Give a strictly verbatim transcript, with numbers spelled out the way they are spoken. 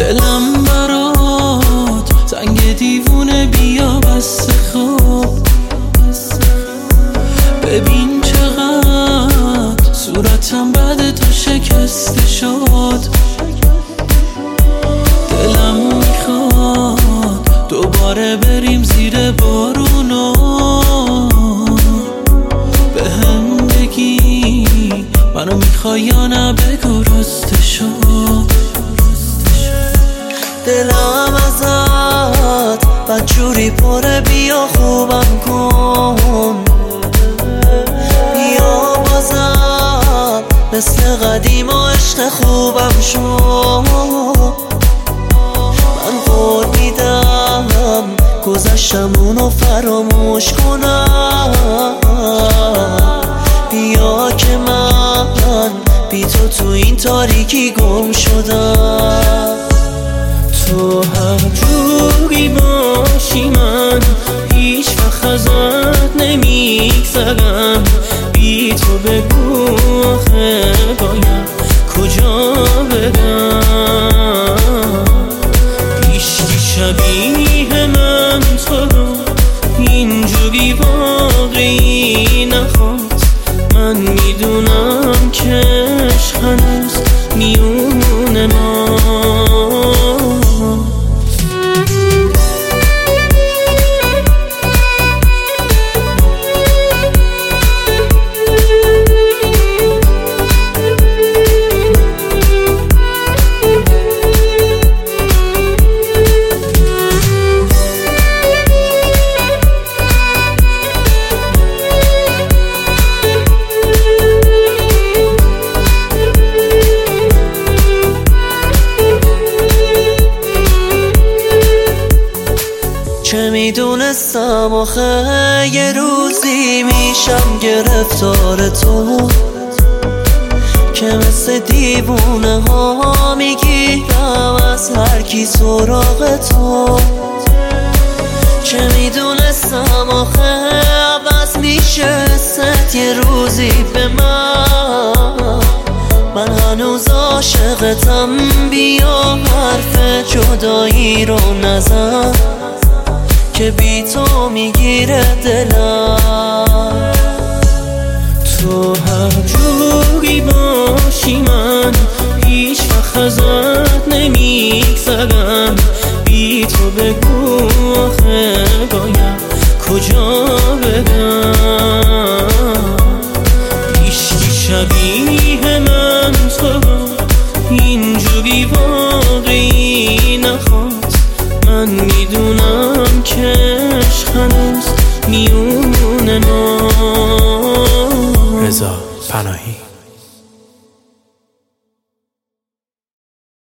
دلم برات زنگ دیوونه بیا بس خواب. ببین چقدر صورتم بعد تو شکسته شد. دلم میخواد دوباره بریم زیر بارونا، به هم بگی منو میخوای یا نه، بگو رسته شد. دلم ازت بدجوری پره، بیا خوبم کن، بیا بازم مثل قدیم و عشق خوبم شو. من قول میدم گذشتمونو فراموش کنم، بیا که من بی تو تو این تاریکی گم شدم. تو هر جوری باشی من هیچ وقت ازت نمیگذرم، بی تو بگو آخه باید کجا برم. هیچکی شبیه من تو رو اینجوری واقعی نخواد. من میدونم که عشق هنوز میونه ما. چه میدونستم آخه یه روزی میشم گرفتار تو، که مثل دیوونه ها میگیرم از هر کی سراغ تو. چه میدونستم آخه عوض میشه ست یه روزی به من. من هنوز عاشقتم، بیا حرف جدایی رو نزن که بی تو میگیره دلم. تو هر جوری باشی من هیچ وقت ازت نمیگذرم، بی تو بگو آخه باید کجا برم. هیچکی شبیه من تو رو اینجوری واقعی نخواد. من میدونم که عشق هنوز میونه ما. رضا پناهی.